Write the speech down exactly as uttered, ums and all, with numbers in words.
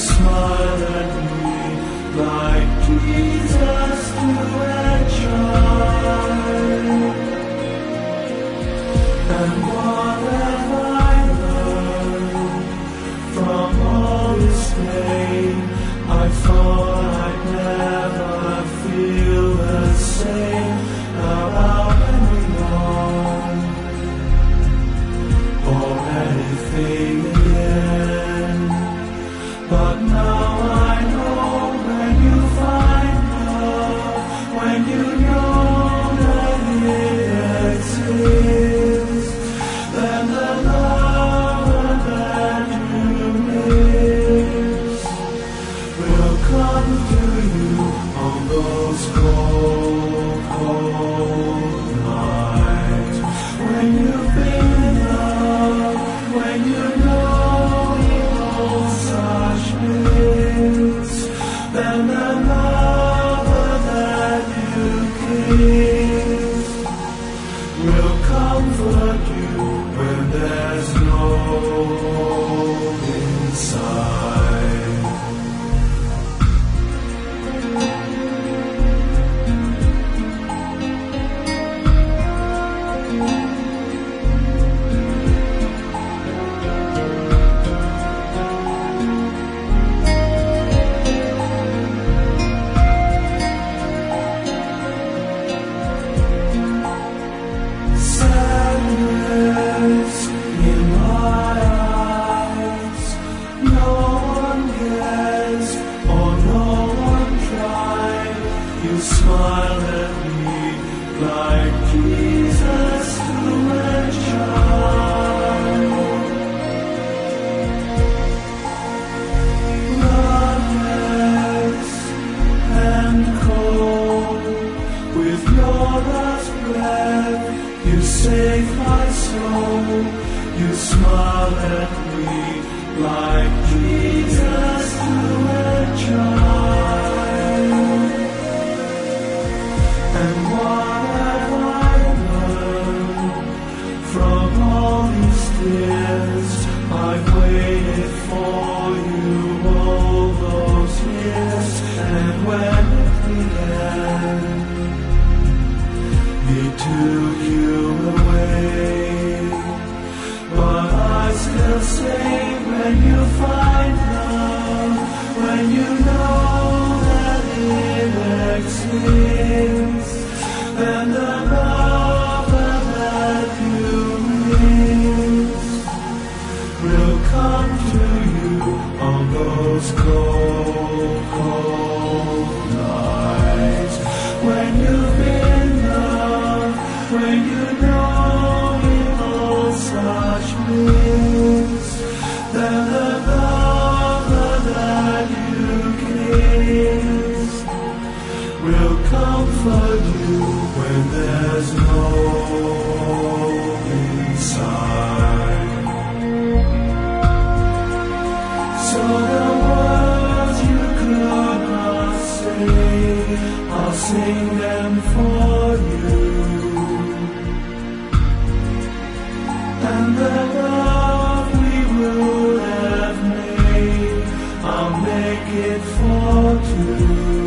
smile at me like Jesus to a child. And what have I learned from all this pain? I thought I'd never feel the same about anyone or anything again. But now I know when you find love, when you know that it exists, then the love that you miss will come to you on those cold, cold nights. When you've been in love, when you know it holds such bliss, then the lover that you kiss will comfort you when there's no hope inside. Sadness in my eyes, no one cares or no one tried. You smile at me like Jesus to a child. Loveless and cold, with your last breath you save my soul. You smile at me like Jesus to a child. And what have I learned from all these tears? I've waited for you all those years, and when it began, he took you away. But I still say, when you find love, when you know that it exists, then the lover that you miss will come to you on those cold, cold nights. When you've been loved, when you know it holds such bliss, then the lover that you kiss will comfort you when there's no hope inside. So the words you could not say, I'll sing them for you. And the love we would have made, I'll make it for two.